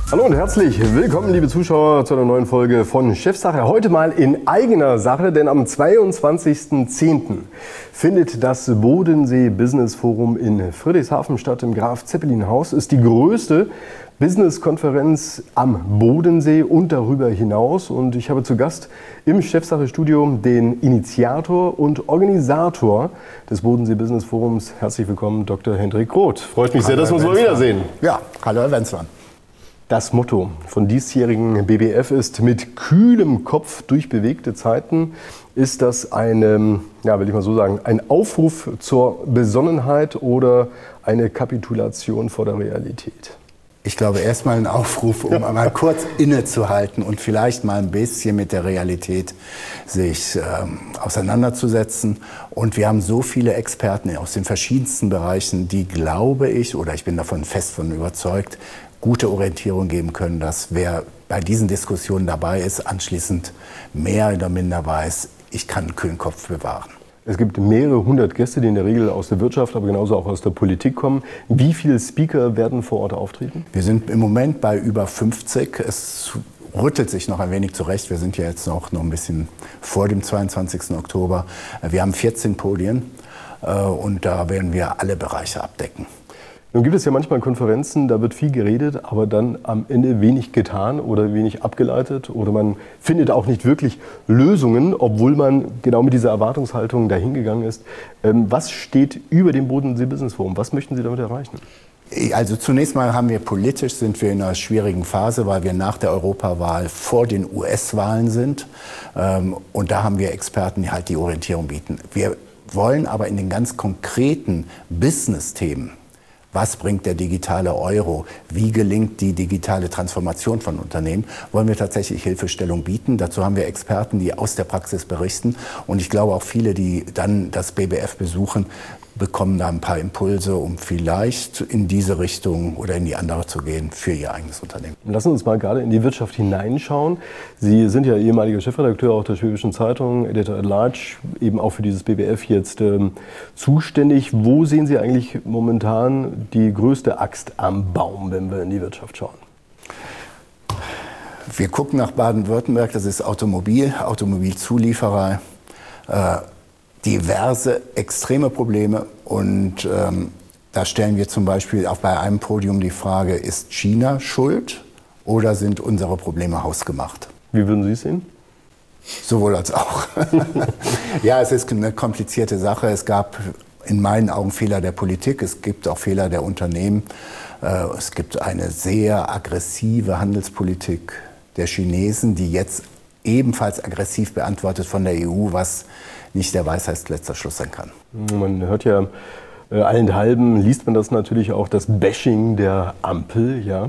Hallo und herzlich willkommen, liebe Zuschauer, zu einer neuen Folge von Chefsache. Heute mal in eigener Sache, denn am 22.10. findet das Bodensee Business Forum in Friedrichshafen statt, im Graf Zeppelin Haus. Ist die größte Business-Konferenz am Bodensee und darüber hinaus. Und ich habe zu Gast im Chefsache-Studio den Initiator und Organisator des Bodensee Business Forums. Herzlich willkommen, Dr. Hendrik Roth. Freut mich sehr, dass wir uns mal wiedersehen. Ja, hallo Herr Wenzmann. Das Motto von diesjährigen BBF ist: mit kühlem Kopf durch bewegte Zeiten. Ist das ein Aufruf zur Besonnenheit oder eine Kapitulation vor der Realität? Ich glaube, erstmal ein Aufruf, um mal kurz innezuhalten und vielleicht mal ein bisschen mit der Realität sich auseinanderzusetzen. Und wir haben so viele Experten aus den verschiedensten Bereichen, die, glaube ich, oder ich bin davon fest von überzeugt, gute Orientierung geben können, dass wer bei diesen Diskussionen dabei ist, anschließend mehr oder minder weiß, ich kann einen kühlen Kopf bewahren. Es gibt mehrere hundert Gäste, die in der Regel aus der Wirtschaft, aber genauso auch aus der Politik kommen. Wie viele Speaker werden vor Ort auftreten? Wir sind im Moment bei über 50. Es rüttelt sich noch ein wenig zurecht. Wir sind ja jetzt noch ein bisschen vor dem 22. Oktober. Wir haben 14 Podien und da werden wir alle Bereiche abdecken. Nun gibt es ja manchmal Konferenzen, da wird viel geredet, aber dann am Ende wenig getan oder wenig abgeleitet oder man findet auch nicht wirklich Lösungen, obwohl man genau mit dieser Erwartungshaltung dahingegangen ist. Was steht über dem Bodensee Business Forum? Was möchten Sie damit erreichen? Also zunächst mal sind wir in einer schwierigen Phase, weil wir nach der Europawahl vor den US-Wahlen sind. Und da haben wir Experten, die halt die Orientierung bieten. Wir wollen aber in den ganz konkreten Business-Themen: Was bringt der digitale Euro? Wie gelingt die digitale Transformation von Unternehmen? Wollen wir tatsächlich Hilfestellung bieten? Dazu haben wir Experten, die aus der Praxis berichten. Und ich glaube auch viele, die dann das BBF besuchen, bekommen da ein paar Impulse, um vielleicht in diese Richtung oder in die andere zu gehen für ihr eigenes Unternehmen. Lassen Sie uns mal gerade in die Wirtschaft hineinschauen. Sie sind ja ehemaliger Chefredakteur auch der Schwäbischen Zeitung, Editor at Large, eben auch für dieses BBF jetzt zuständig. Wo sehen Sie eigentlich momentan die größte Axt am Baum, wenn wir in die Wirtschaft schauen? Wir gucken nach Baden-Württemberg, das ist Automobilzulieferer. Diverse extreme Probleme und da stellen wir zum Beispiel auch bei einem Podium die Frage: Ist China schuld oder sind unsere Probleme hausgemacht? Wie würden Sie es sehen? Sowohl als auch. Ja, es ist eine komplizierte Sache. Es gab in meinen Augen Fehler der Politik, es gibt auch Fehler der Unternehmen. Es gibt eine sehr aggressive Handelspolitik der Chinesen, die jetzt ebenfalls aggressiv beantwortet von der EU, was nicht der Weisheit letzter Schluss sein kann. Man hört ja allenthalben, liest man das natürlich auch, das Bashing der Ampel. Ja.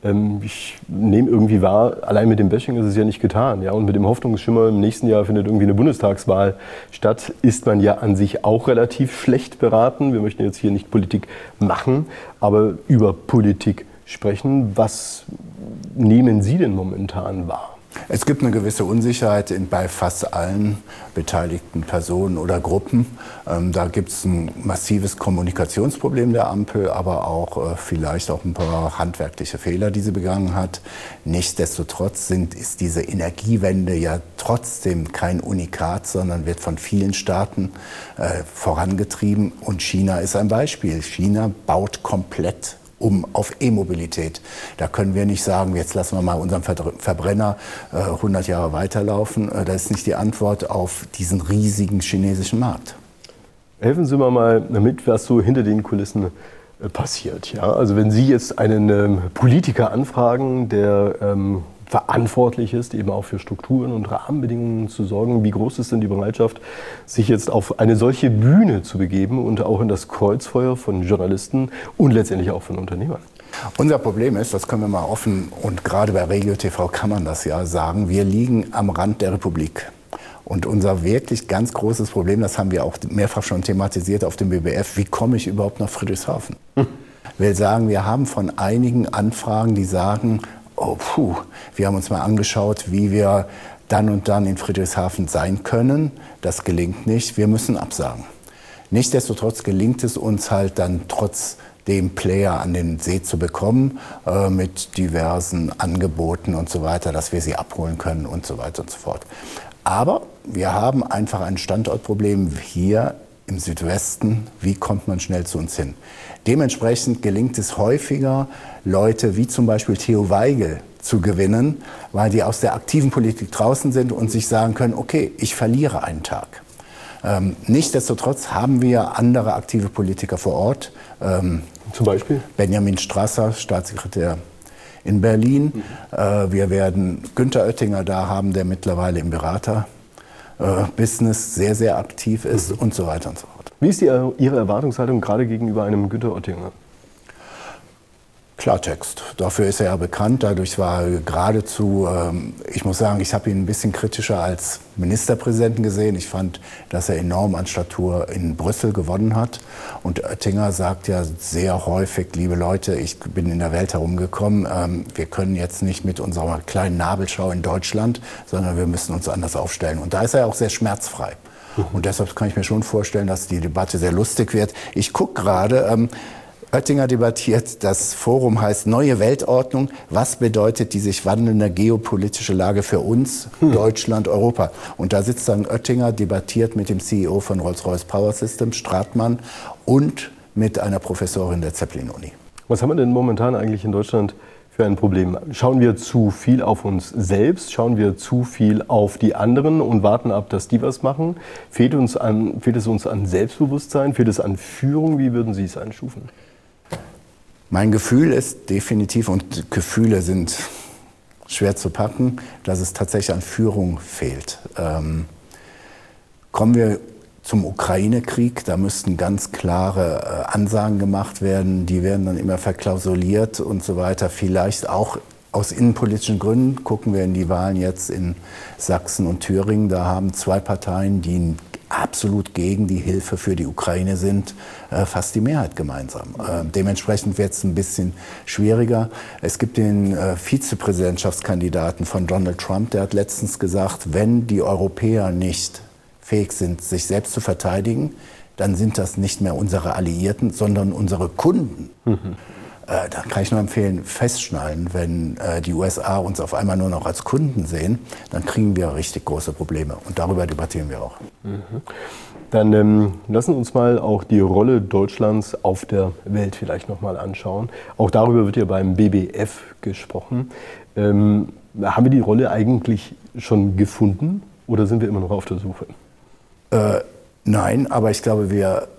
Ich nehme irgendwie wahr, allein mit dem Bashing ist es ja nicht getan. Ja. Und mit dem Hoffnungsschimmer, im nächsten Jahr findet irgendwie eine Bundestagswahl statt, ist man ja an sich auch relativ schlecht beraten. Wir möchten jetzt hier nicht Politik machen, aber über Politik sprechen. Was nehmen Sie denn momentan wahr? Es gibt eine gewisse Unsicherheit bei fast allen beteiligten Personen oder Gruppen. Da gibt es ein massives Kommunikationsproblem der Ampel, aber auch vielleicht auch ein paar handwerkliche Fehler, die sie begangen hat. Nichtsdestotrotz ist diese Energiewende ja trotzdem kein Unikat, sondern wird von vielen Staaten vorangetrieben. Und China ist ein Beispiel. China baut komplett auf E-Mobilität. Da können wir nicht sagen, jetzt lassen wir mal unseren Verbrenner 100 Jahre weiterlaufen. Das ist nicht die Antwort auf diesen riesigen chinesischen Markt. Helfen Sie mir mal mit, was so hinter den Kulissen passiert. Ja? Also wenn Sie jetzt einen Politiker anfragen, der verantwortlich ist, eben auch für Strukturen und Rahmenbedingungen zu sorgen. Wie groß ist denn die Bereitschaft, sich jetzt auf eine solche Bühne zu begeben und auch in das Kreuzfeuer von Journalisten und letztendlich auch von Unternehmern? Unser Problem ist, das können wir mal offen, und gerade bei Regio TV kann man das ja sagen, wir liegen am Rand der Republik. Und unser wirklich ganz großes Problem, das haben wir auch mehrfach schon thematisiert auf dem BBF, wie komme ich überhaupt nach Friedrichshafen? Ich will sagen, wir haben von einigen Anfragen, die sagen, wir haben uns mal angeschaut, wie wir dann und dann in Friedrichshafen sein können. Das gelingt nicht, wir müssen absagen. Nichtsdestotrotz gelingt es uns halt dann trotz den Player an den See zu bekommen, mit diversen Angeboten und so weiter, dass wir sie abholen können und so weiter und so fort. Aber wir haben einfach ein Standortproblem hier im Südwesten. Wie kommt man schnell zu uns hin? Dementsprechend gelingt es häufiger, Leute wie zum Beispiel Theo Weigel zu gewinnen, weil die aus der aktiven Politik draußen sind und sich sagen können, okay, ich verliere einen Tag. Nichtsdestotrotz haben wir andere aktive Politiker vor Ort. Zum Beispiel? Benjamin Strasser, Staatssekretär in Berlin. Wir werden Günther Oettinger da haben, der mittlerweile im Berater-Business sehr, sehr aktiv ist und so weiter und so fort. Wie ist Ihre Erwartungshaltung gerade gegenüber einem Günther Oettinger? Klartext. Dafür ist er ja bekannt. Dadurch war er geradezu, ich muss sagen, ich habe ihn ein bisschen kritischer als Ministerpräsidenten gesehen. Ich fand, dass er enorm an Statur in Brüssel gewonnen hat. Und Oettinger sagt ja sehr häufig, liebe Leute, ich bin in der Welt herumgekommen. Wir können jetzt nicht mit unserer kleinen Nabelschau in Deutschland, sondern wir müssen uns anders aufstellen. Und da ist er auch sehr schmerzfrei. Und deshalb kann ich mir schon vorstellen, dass die Debatte sehr lustig wird. Ich gucke gerade, Oettinger debattiert, das Forum heißt Neue Weltordnung. Was bedeutet die sich wandelnde geopolitische Lage für uns, Deutschland, Europa? Und da sitzt dann Oettinger, debattiert mit dem CEO von Rolls-Royce Power Systems, Stratmann, und mit einer Professorin der Zeppelin-Uni. Was haben wir denn momentan eigentlich in Deutschland für ein Problem? Schauen wir zu viel auf uns selbst? Schauen wir zu viel auf die anderen und warten ab, dass die was machen? Fehlt es uns an Selbstbewusstsein? Fehlt es an Führung? Wie würden Sie es einstufen? Mein Gefühl ist definitiv, und Gefühle sind schwer zu packen, dass es tatsächlich an Führung fehlt. Kommen wir zum Ukraine-Krieg, da müssten ganz klare Ansagen gemacht werden, die werden dann immer verklausuliert und so weiter. Vielleicht auch aus innenpolitischen Gründen. Gucken wir in die Wahlen jetzt in Sachsen und Thüringen, da haben zwei Parteien, die absolut gegen die Hilfe für die Ukraine sind, fast die Mehrheit gemeinsam. Dementsprechend wird es ein bisschen schwieriger. Es gibt den Vizepräsidentschaftskandidaten von Donald Trump, der hat letztens gesagt, wenn die Europäer nicht fähig sind, sich selbst zu verteidigen, dann sind das nicht mehr unsere Alliierten, sondern unsere Kunden. Da kann ich nur empfehlen, festschnallen, wenn die USA uns auf einmal nur noch als Kunden sehen, dann kriegen wir richtig große Probleme. Und darüber debattieren wir auch. Dann lassen wir uns mal auch die Rolle Deutschlands auf der Welt vielleicht nochmal anschauen. Auch darüber wird ja beim BBF gesprochen. Haben wir die Rolle eigentlich schon gefunden oder sind wir immer noch auf der Suche? Nein, aber ich glaube, wir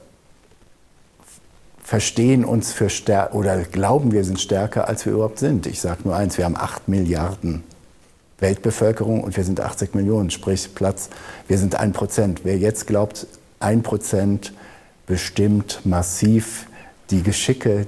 verstehen uns für stärker oder glauben, wir sind stärker, als wir überhaupt sind. Ich sage nur eins, wir haben 8 Milliarden Weltbevölkerung und wir sind 80 Millionen, sprich Platz, wir sind 1%. Wer jetzt glaubt, 1% bestimmt massiv die Geschicke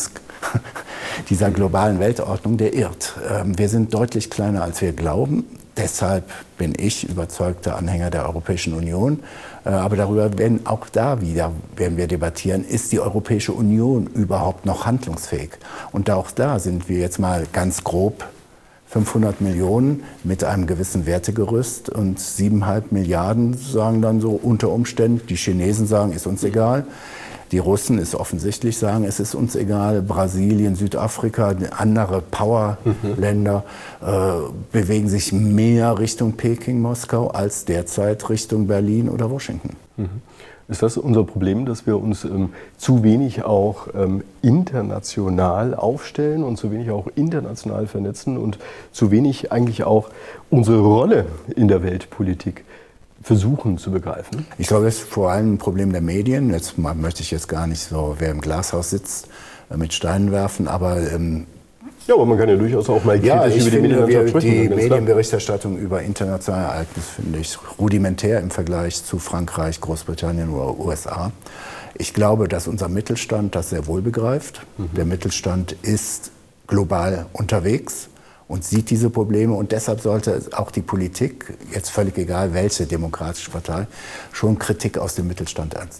dieser globalen Weltordnung, der irrt. Wir sind deutlich kleiner, als wir glauben. Deshalb bin ich überzeugter Anhänger der Europäischen Union. Aber darüber werden wir debattieren, ist die Europäische Union überhaupt noch handlungsfähig? Und auch da sind wir jetzt mal ganz grob 500 Millionen mit einem gewissen Wertegerüst und 7,5 Milliarden sagen dann so unter Umständen, die Chinesen sagen, ist uns egal. Die Russen ist offensichtlich sagen, es ist uns egal. Brasilien, Südafrika, andere Powerländer bewegen sich mehr Richtung Peking, Moskau als derzeit Richtung Berlin oder Washington. Ist das unser Problem, dass wir uns zu wenig auch international aufstellen und zu wenig auch international vernetzen und zu wenig eigentlich auch unsere Rolle in der Weltpolitik versuchen zu begreifen? Ich glaube, das ist vor allem ein Problem der Medien. Jetzt möchte ich jetzt gar nicht so, wer im Glashaus sitzt, mit Steinen werfen, aber ja, aber man kann ja durchaus auch mal kritisch über die Medienlandschaft sprechen. Die Medienberichterstattung über internationale Ereignisse finde ich rudimentär im Vergleich zu Frankreich, Großbritannien oder USA. Ich glaube, dass unser Mittelstand das sehr wohl begreift. Der Mittelstand ist global unterwegs und sieht diese Probleme. Und deshalb sollte auch die Politik, jetzt völlig egal welche demokratische Partei, schon Kritik aus dem Mittelstand ernst nehmen.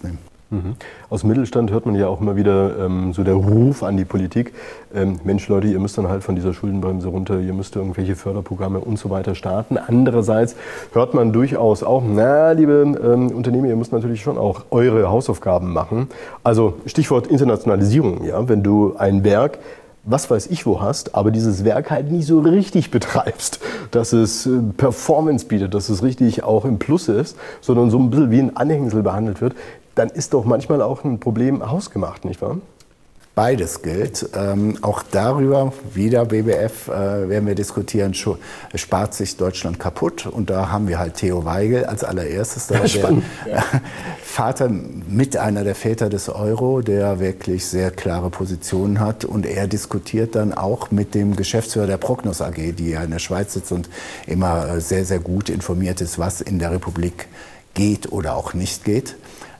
Aus dem Mittelstand hört man ja auch immer wieder so der Ruf an die Politik, Mensch Leute, ihr müsst dann halt von dieser Schuldenbremse runter, ihr müsst irgendwelche Förderprogramme und so weiter starten. Andererseits hört man durchaus auch, na liebe Unternehmer, ihr müsst natürlich schon auch eure Hausaufgaben machen. Also Stichwort Internationalisierung, ja, wenn du ein Werk, was weiß ich wo hast, aber dieses Werk halt nicht so richtig betreibst, dass es Performance bietet, dass es richtig auch im Plus ist, sondern so ein bisschen wie ein Anhängsel behandelt wird, dann ist doch manchmal auch ein Problem hausgemacht, nicht wahr? Beides gilt. Auch darüber, wieder BBF, werden wir diskutieren, spart sich Deutschland kaputt. Und da haben wir halt Theo Weigel als allererstes, der Vater, mit einer der Väter des Euro, der wirklich sehr klare Positionen hat. Und er diskutiert dann auch mit dem Geschäftsführer der Prognos AG, die ja in der Schweiz sitzt und immer sehr, sehr gut informiert ist, was in der Republik geht oder auch nicht geht.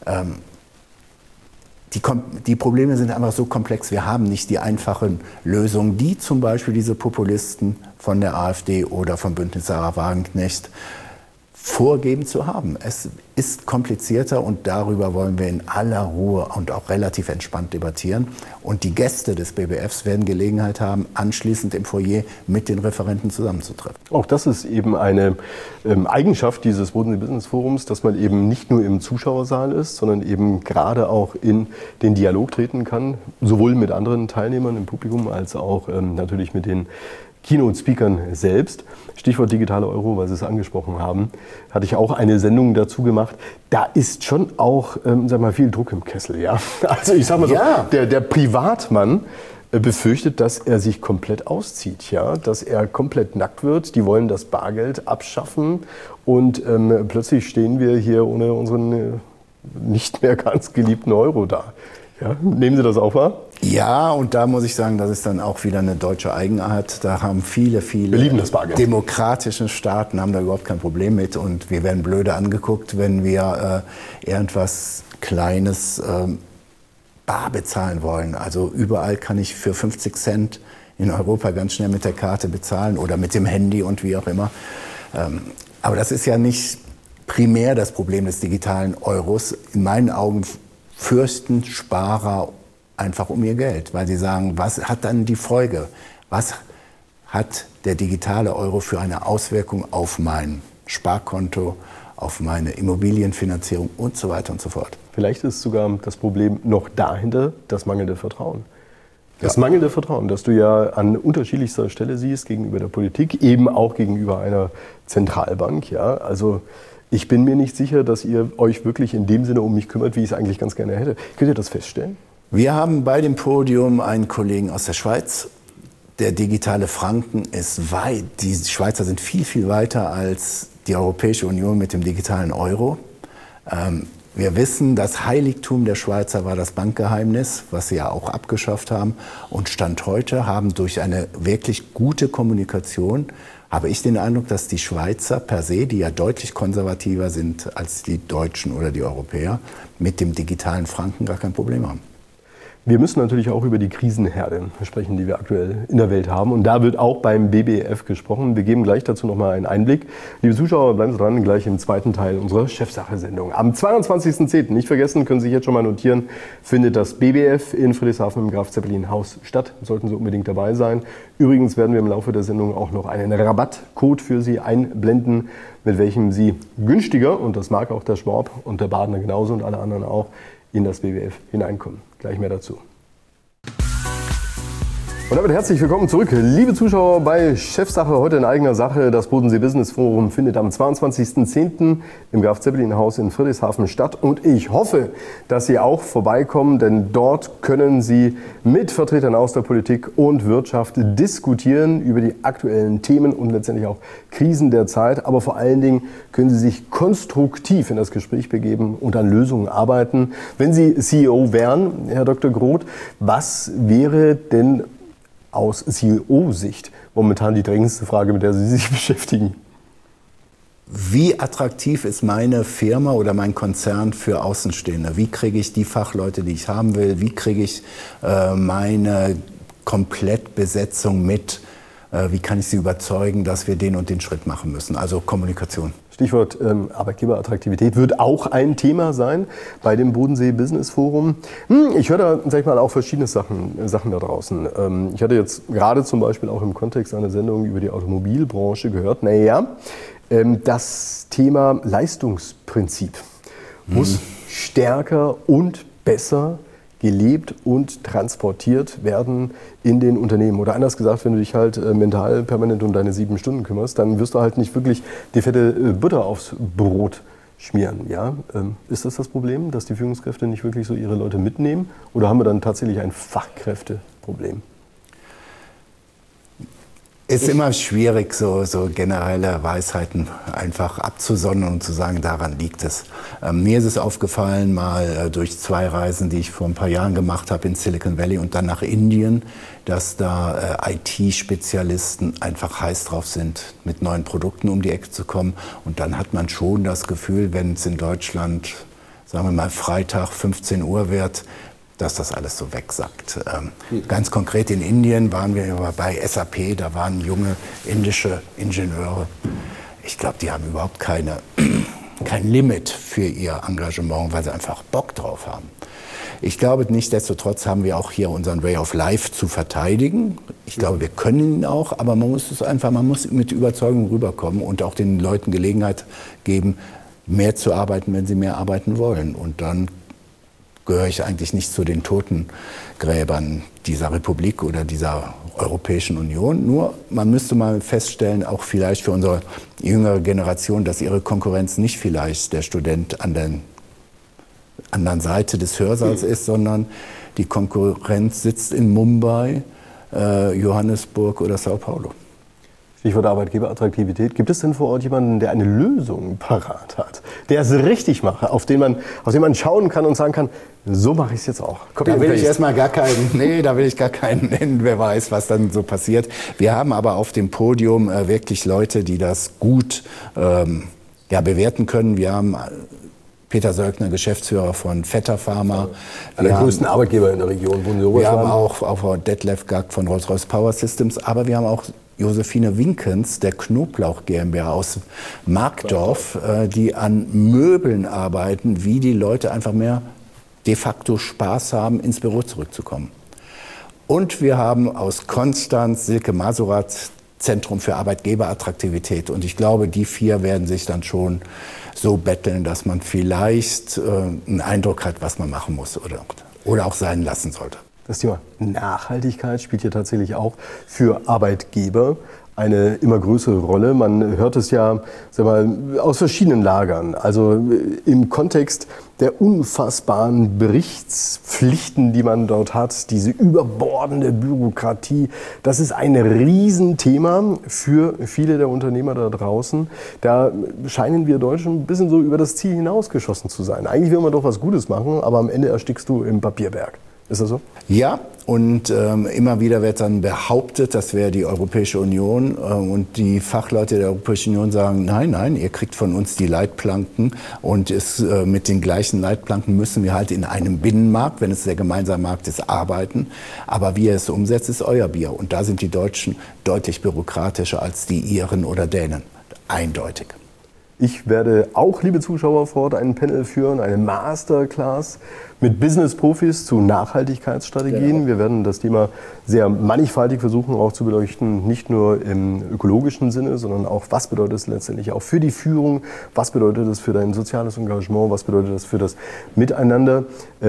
Die Probleme sind einfach so komplex. Wir haben nicht die einfachen Lösungen, die zum Beispiel diese Populisten von der AfD oder vom Bündnis Sarah Wagenknecht vorgeben zu haben. Es ist komplizierter und darüber wollen wir in aller Ruhe und auch relativ entspannt debattieren. Und die Gäste des BBFs werden Gelegenheit haben, anschließend im Foyer mit den Referenten zusammenzutreffen. Auch das ist eben eine Eigenschaft dieses Bodensee Business Forums, dass man eben nicht nur im Zuschauersaal ist, sondern eben gerade auch in den Dialog treten kann, sowohl mit anderen Teilnehmern im Publikum als auch natürlich mit den Keynote-Speakern selbst. Stichwort digitale Euro, weil Sie es angesprochen haben, hatte ich auch eine Sendung dazu gemacht. Da ist schon auch, sag mal, viel Druck im Kessel, ja. Also ich sag mal so, der Privatmann befürchtet, dass er sich komplett auszieht, ja, dass er komplett nackt wird. Die wollen das Bargeld abschaffen und plötzlich stehen wir hier ohne unseren nicht mehr ganz geliebten Euro da. Ja, nehmen Sie das auch wahr? Ja, und da muss ich sagen, das ist dann auch wieder eine deutsche Eigenart. Da haben viele demokratische Staaten haben da überhaupt kein Problem mit. Und wir werden blöde angeguckt, wenn wir irgendwas Kleines bar bezahlen wollen. Also überall kann ich für 50 Cent in Europa ganz schnell mit der Karte bezahlen oder mit dem Handy und wie auch immer. Aber das ist ja nicht primär das Problem des digitalen Euros. In meinen Augen fürchten Sparer einfach um ihr Geld, weil sie sagen, was hat dann die Folge? Was hat der digitale Euro für eine Auswirkung auf mein Sparkonto, auf meine Immobilienfinanzierung und so weiter und so fort? Vielleicht ist sogar das Problem noch dahinter das mangelnde Vertrauen. Das mangelnde Vertrauen, das du ja an unterschiedlichster Stelle siehst, gegenüber der Politik, eben auch gegenüber einer Zentralbank. Ja? Also ich bin mir nicht sicher, dass ihr euch wirklich in dem Sinne um mich kümmert, wie ich es eigentlich ganz gerne hätte. Könnt ihr das feststellen? Wir haben bei dem Podium einen Kollegen aus der Schweiz. Der digitale Franken ist weit. Die Schweizer sind viel, viel weiter als die Europäische Union mit dem digitalen Euro. Wir wissen, das Heiligtum der Schweizer war das Bankgeheimnis, was sie ja auch abgeschafft haben. Und Stand heute haben durch eine wirklich gute Kommunikation, habe ich den Eindruck, dass die Schweizer per se, die ja deutlich konservativer sind als die Deutschen oder die Europäer, mit dem digitalen Franken gar kein Problem haben. Wir müssen natürlich auch über die Krisenherde sprechen, die wir aktuell in der Welt haben. Und da wird auch beim BBF gesprochen. Wir geben gleich dazu nochmal einen Einblick. Liebe Zuschauer, bleiben Sie dran, gleich im zweiten Teil unserer Chefsache-Sendung. Am 22.10., nicht vergessen, können Sie sich jetzt schon mal notieren, findet das BBF in Friedrichshafen im Graf-Zeppelin-Haus statt. Sollten Sie unbedingt dabei sein. Übrigens werden wir im Laufe der Sendung auch noch einen Rabattcode für Sie einblenden, mit welchem Sie günstiger, und das mag auch der Schwab und der Badener genauso und alle anderen auch, in das BBF hineinkommen. Gleich mehr dazu. Und damit herzlich willkommen zurück, liebe Zuschauer, bei Chefsache, heute in eigener Sache. Das Bodensee Business Forum findet am 22.10. im Graf-Zeppelin-Haus in Friedrichshafen statt. Und ich hoffe, dass Sie auch vorbeikommen, denn dort können Sie mit Vertretern aus der Politik und Wirtschaft diskutieren über die aktuellen Themen und letztendlich auch Krisen der Zeit. Aber vor allen Dingen können Sie sich konstruktiv in das Gespräch begeben und an Lösungen arbeiten. Wenn Sie CEO wären, Herr Dr. Groth, was wäre denn aus CEO-Sicht momentan die drängendste Frage, mit der Sie sich beschäftigen? Wie attraktiv ist meine Firma oder mein Konzern für Außenstehende? Wie kriege ich die Fachleute, die ich haben will? Wie kriege ich meine Komplettbesetzung mit? Wie kann ich sie überzeugen, dass wir den und den Schritt machen müssen? Also Kommunikation. Stichwort Arbeitgeberattraktivität wird auch ein Thema sein bei dem Bodensee Business Forum. Ich höre da, sag ich mal, auch verschiedene Sachen da draußen. Ich hatte jetzt gerade zum Beispiel auch im Kontext einer Sendung über die Automobilbranche gehört, das Thema Leistungsprinzip muss stärker und besser gelebt und transportiert werden in den Unternehmen. Oder anders gesagt, wenn du dich halt mental permanent um deine 7 Stunden kümmerst, dann wirst du halt nicht wirklich die fette Butter aufs Brot schmieren. Ja? Ist das das Problem, dass die Führungskräfte nicht wirklich so ihre Leute mitnehmen? Oder haben wir dann tatsächlich ein Fachkräfteproblem? Es ist immer schwierig, so generelle Weisheiten einfach abzusondern und zu sagen, daran liegt es. Mir ist es aufgefallen, mal durch 2 Reisen, die ich vor ein paar Jahren gemacht habe in Silicon Valley und dann nach Indien, dass da IT-Spezialisten einfach heiß drauf sind, mit neuen Produkten um die Ecke zu kommen. Und dann hat man schon das Gefühl, wenn es in Deutschland, sagen wir mal, Freitag 15 Uhr wird, dass das alles so wegsackt. Ganz konkret in Indien waren wir bei SAP, da waren junge indische Ingenieure. Ich glaube, die haben überhaupt kein Limit für ihr Engagement, weil sie einfach Bock drauf haben. Ich glaube, nichtsdestotrotz haben wir auch hier unseren Way of Life zu verteidigen. Ich glaube, wir können ihn auch, aber man muss mit Überzeugung rüberkommen und auch den Leuten Gelegenheit geben, mehr zu arbeiten, wenn sie mehr arbeiten wollen. Und dann gehöre ich eigentlich nicht zu den Totengräbern dieser Republik oder dieser Europäischen Union. Nur man müsste mal feststellen, auch vielleicht für unsere jüngere Generation, dass ihre Konkurrenz nicht vielleicht der Student an der anderen Seite des Hörsaals ist, sondern die Konkurrenz sitzt in Mumbai, Johannesburg oder Sao Paulo. Stichwort Arbeitgeberattraktivität. Gibt es denn vor Ort jemanden, der eine Lösung parat hat, der es richtig macht, aus dem man schauen kann und sagen kann, so mache ich es jetzt auch? Da will ich erstmal gar keinen nennen, wer weiß, was dann so passiert. Wir haben aber auf dem Podium wirklich Leute, die das gut bewerten können. Wir haben Peter Söckner, Geschäftsführer von Vetter Pharma. Einer der größten Arbeitgeber in der Region. Wir haben auch Detlef Gag von Rolls-Royce Power Systems, aber wir haben auch Josephine Winkens, der Knoblauch GmbH aus Markdorf, die an Möbeln arbeiten, wie die Leute einfach mehr de facto Spaß haben, ins Büro zurückzukommen. Und wir haben aus Konstanz Silke Masurat, Zentrum für Arbeitgeberattraktivität. Und ich glaube, die 4 werden sich dann schon so betteln, dass man vielleicht einen Eindruck hat, was man machen muss oder auch sein lassen sollte. Das Thema Nachhaltigkeit spielt ja tatsächlich auch für Arbeitgeber eine immer größere Rolle. Man hört es ja, aus verschiedenen Lagern. Also im Kontext der unfassbaren Berichtspflichten, die man dort hat, diese überbordende Bürokratie, das ist ein Riesenthema für viele der Unternehmer da draußen. Da scheinen wir Deutschen ein bisschen so über das Ziel hinausgeschossen zu sein. Eigentlich will man doch was Gutes machen, aber am Ende erstickst du im Papierberg. Ist das so? Ja, und immer wieder wird dann behauptet, das wäre die Europäische Union und die Fachleute der Europäischen Union sagen, nein, ihr kriegt von uns die Leitplanken und mit den gleichen Leitplanken müssen wir halt in einem Binnenmarkt, wenn es der gemeinsame Markt ist, arbeiten. Aber wie ihr es umsetzt, ist euer Bier. Und da sind die Deutschen deutlich bürokratischer als die Iren oder Dänen. Eindeutig. Ich werde auch, liebe Zuschauer, vor Ort ein Panel führen, eine Masterclass mit Business-Profis zu Nachhaltigkeitsstrategien. Genau. Wir werden das Thema sehr mannigfaltig versuchen auch zu beleuchten, nicht nur im ökologischen Sinne, sondern auch, was bedeutet es letztendlich auch für die Führung, was bedeutet es für dein soziales Engagement, was bedeutet das für das Miteinander.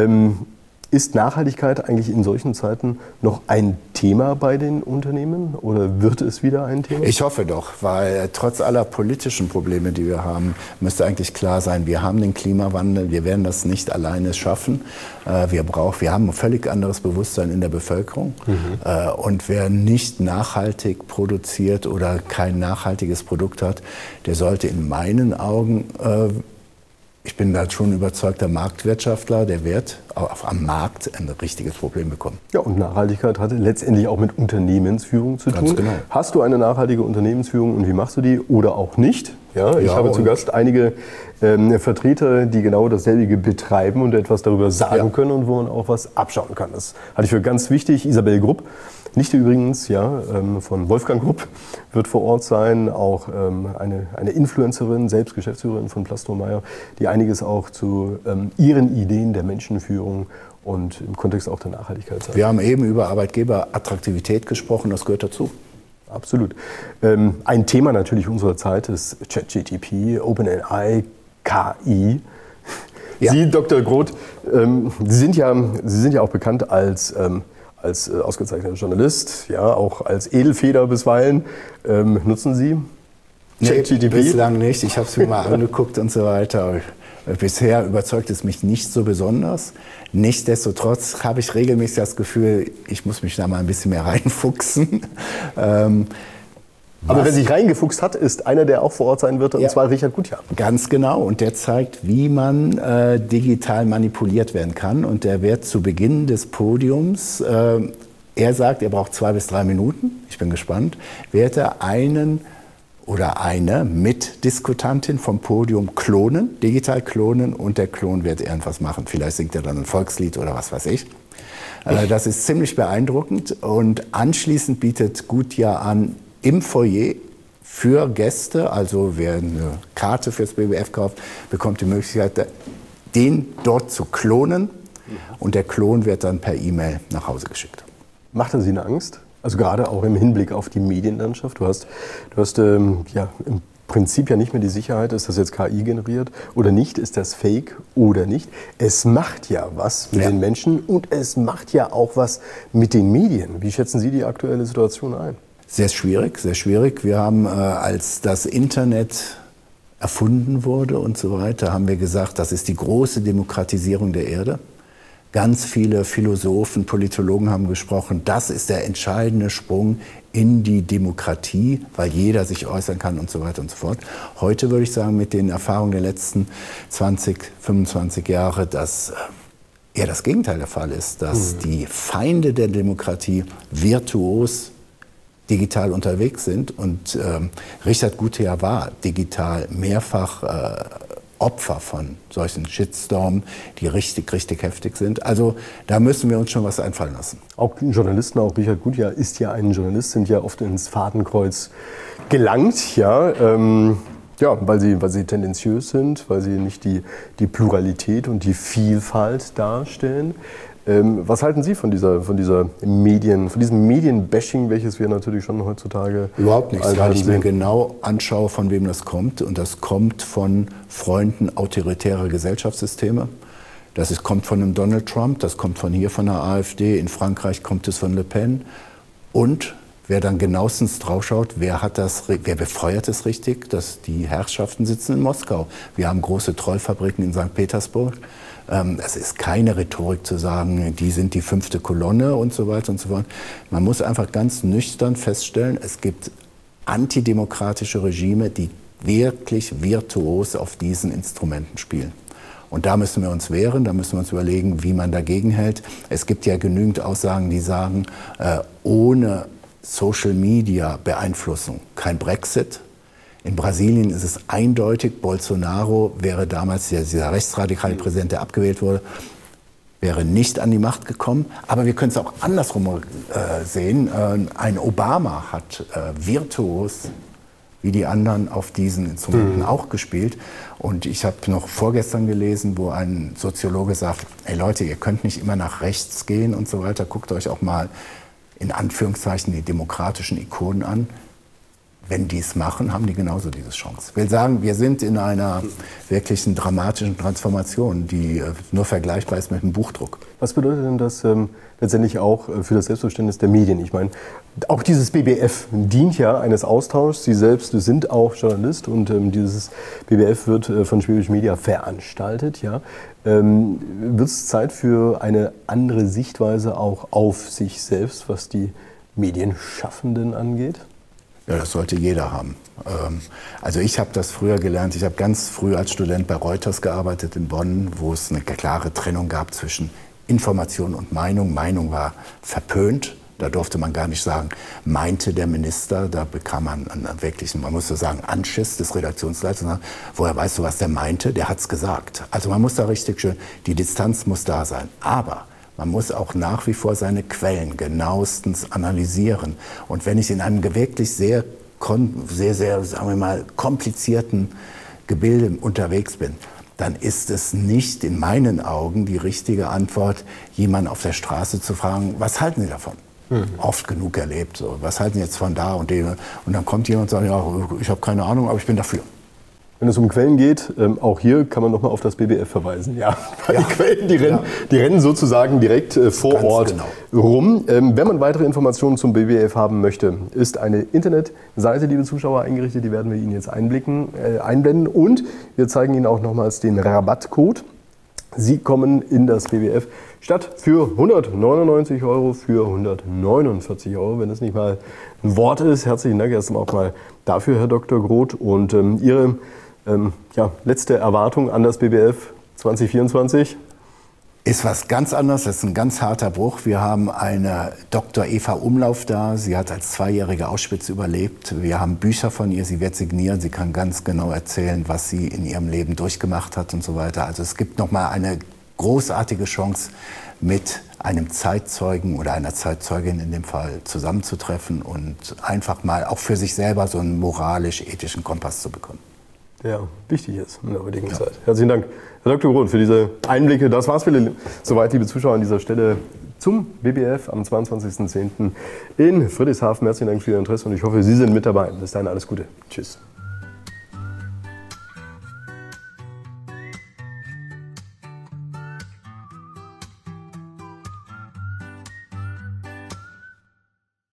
Ist Nachhaltigkeit eigentlich in solchen Zeiten noch ein Thema bei den Unternehmen oder wird es wieder ein Thema? Ich hoffe doch, weil trotz aller politischen Probleme, die wir haben, müsste eigentlich klar sein, wir haben den Klimawandel, wir werden das nicht alleine schaffen. Wir haben ein völlig anderes Bewusstsein in der Bevölkerung. Und wer nicht nachhaltig produziert oder kein nachhaltiges Produkt hat, der sollte in meinen Augen ich bin da schon überzeugter Marktwirtschaftler, der wird am Markt ein richtiges Problem bekommen. Ja, und Nachhaltigkeit hat letztendlich auch mit Unternehmensführung zu tun. Ganz genau. Hast du eine nachhaltige Unternehmensführung und wie machst du die oder auch nicht? Ja, ich habe zu Gast einige Vertreter, die genau dasselbe betreiben und etwas darüber sagen können und wo man auch was abschauen kann. Das halte ich für ganz wichtig. Isabel Grupp, Nichte übrigens, ja, von Wolfgang Grupp wird vor Ort sein, auch eine Influencerin, selbst Geschäftsführerin von Plastromeyer, die einiges auch zu ihren Ideen der Menschenführung und im Kontext auch der Nachhaltigkeit sagt. Wir haben eben über Arbeitgeberattraktivität gesprochen, das gehört dazu. Absolut. Ein Thema natürlich unserer Zeit ist ChatGPT, OpenAI, KI. Ja. Sie, Dr. Groth, Sie sind ja auch bekannt als ausgezeichneter Journalist, ja, auch als Edelfeder bisweilen. Nutzen Sie ChatGPT? Nee, bislang nicht. Ich habe es mir mal angeguckt und so weiter. Bisher überzeugt es mich nicht so besonders. Nichtsdestotrotz habe ich regelmäßig das Gefühl, ich muss mich da mal ein bisschen mehr reinfuchsen. Aber wer sich reingefuchst hat, ist einer, der auch vor Ort sein wird, und zwar Richard Gutjahr. Ganz genau. Und der zeigt, wie man digital manipuliert werden kann. Und der wird zu Beginn des Podiums, er sagt, er braucht 2 bis 3 Minuten, ich bin gespannt, wird er einen oder eine Mitdiskutantin vom Podium klonen, digital klonen, und der Klon wird irgendwas machen. Vielleicht singt er dann ein Volkslied oder was weiß ich. Das ist ziemlich beeindruckend. Und anschließend bietet Gutjahr an, im Foyer für Gäste, also wer eine Karte fürs BBF kauft, bekommt die Möglichkeit, den dort zu klonen, und der Klon wird dann per E-Mail nach Hause geschickt. Macht das Ihnen Angst? Also gerade auch im Hinblick auf die Medienlandschaft. Du hast ja im Prinzip ja nicht mehr die Sicherheit, ist das jetzt KI generiert oder nicht, ist das Fake oder nicht. Es macht ja was mit den Menschen und es macht ja auch was mit den Medien. Wie schätzen Sie die aktuelle Situation ein? Sehr schwierig, sehr schwierig. Wir haben, als das Internet erfunden wurde und so weiter, haben wir gesagt, das ist die große Demokratisierung der Erde. Ganz viele Philosophen, Politologen haben gesprochen, das ist der entscheidende Sprung in die Demokratie, weil jeder sich äußern kann und so weiter und so fort. Heute würde ich sagen, mit den Erfahrungen der letzten 20, 25 Jahre, dass eher das Gegenteil der Fall ist, dass die Feinde der Demokratie virtuos digital unterwegs sind. Und Richard Gutjahr war digital mehrfach Opfer von solchen Shitstormen, die richtig, richtig heftig sind. Also da müssen wir uns schon was einfallen lassen. Auch Journalisten, auch Richard Gutjahr ist ja ein Journalist, sind ja oft ins Fadenkreuz gelangt, ja, weil sie tendenziös sind, weil sie nicht die Pluralität und die Vielfalt darstellen. Was halten Sie von diesem Medienbashing, welches wir natürlich schon heutzutage... Überhaupt nichts, weil ich mir genau anschaue, von wem das kommt. Und das kommt von Freunden autoritärer Gesellschaftssysteme. Kommt von einem Donald Trump, das kommt von hier, von der AfD. In Frankreich kommt es von Le Pen. Und wer dann genauestens draufschaut, wer befeuert es richtig? Die Herrschaften sitzen in Moskau. Wir haben große Trollfabriken in St. Petersburg. Es ist keine Rhetorik zu sagen, die sind die 5. Kolonne und so weiter und so fort. Man muss einfach ganz nüchtern feststellen, es gibt antidemokratische Regime, die wirklich virtuos auf diesen Instrumenten spielen. Und da müssen wir uns wehren, da müssen wir uns überlegen, wie man dagegen hält. Es gibt ja genügend Aussagen, die sagen, ohne Social-Media-Beeinflussung kein Brexit. In Brasilien ist es eindeutig, Bolsonaro wäre damals dieser rechtsradikale Präsident, der abgewählt wurde, wäre nicht an die Macht gekommen. Aber wir können es auch andersrum sehen. Ein Obama hat virtuos wie die anderen auf diesen Instrumenten auch gespielt. Und ich habe noch vorgestern gelesen, wo ein Soziologe sagt, ey Leute, ihr könnt nicht immer nach rechts gehen und so weiter. Guckt euch auch mal in Anführungszeichen die demokratischen Ikonen an. Wenn die es machen, haben die genauso diese Chance. Ich will sagen, wir sind in einer wirklichen dramatischen Transformation, die nur vergleichbar ist mit einem Buchdruck. Was bedeutet denn das letztendlich auch für das Selbstverständnis der Medien? Ich meine, auch dieses BBF dient ja eines Austauschs. Sie selbst sind auch Journalist und dieses BBF wird von Schwäbisch Media veranstaltet. Ja. Wird es Zeit für eine andere Sichtweise auch auf sich selbst, was die Medienschaffenden angeht? Ja, das sollte jeder haben. Also ich habe das früher gelernt. Ich habe ganz früh als Student bei Reuters gearbeitet in Bonn, wo es eine klare Trennung gab zwischen Information und Meinung. Meinung war verpönt. Da durfte man gar nicht sagen, meinte der Minister. Da bekam man einen wirklichen, man muss so sagen, Anschiss des Redaktionsleiters. Woher weißt du, was der meinte? Der hat's gesagt. Also man muss da richtig schön, die Distanz muss da sein. Aber Man muss auch nach wie vor seine Quellen genauestens analysieren. Und wenn ich in einem wirklich sehr, sagen wir mal, komplizierten Gebilde unterwegs bin, dann ist es nicht in meinen Augen die richtige Antwort, jemanden auf der Straße zu fragen, was halten Sie davon? Oft genug erlebt, so, was halten Sie jetzt von da und dem? Und dann kommt jemand und sagt, ja, ich habe keine Ahnung, aber ich bin dafür. Wenn es um Quellen geht, auch hier kann man nochmal auf das BBF verweisen. Ja, die Quellen, die rennen sozusagen direkt vor Ganz Ort rum. Wenn man weitere Informationen zum BBF haben möchte, ist eine Internetseite, liebe Zuschauer, eingerichtet. Die werden wir Ihnen jetzt einblenden. Und wir zeigen Ihnen auch nochmals den Rabattcode. Sie kommen in das BBF statt für 199 € für 149 €, wenn das nicht mal ein Wort ist. Herzlichen Dank erst einmal auch mal dafür, Herr Dr. Groth. Und Ihre letzte Erwartung an das BBF 2024? Ist was ganz anderes, das ist ein ganz harter Bruch. Wir haben eine Dr. Eva Umlauf da. Sie hat als 2-jährige Auschwitz überlebt. Wir haben Bücher von ihr, sie wird signieren. Sie kann ganz genau erzählen, was sie in ihrem Leben durchgemacht hat und so weiter. Also es gibt nochmal eine großartige Chance, mit einem Zeitzeugen oder einer Zeitzeugin in dem Fall zusammenzutreffen und einfach mal auch für sich selber so einen moralisch-ethischen Kompass zu bekommen. Der wichtig ist in der heutigen Zeit. Herzlichen Dank, Herr Dr. Groth, für diese Einblicke. Das war's soweit, liebe Zuschauer, an dieser Stelle zum BBF am 22.10. in Friedrichshafen. Herzlichen Dank für Ihr Interesse und ich hoffe, Sie sind mit dabei. Bis dahin alles Gute. Tschüss.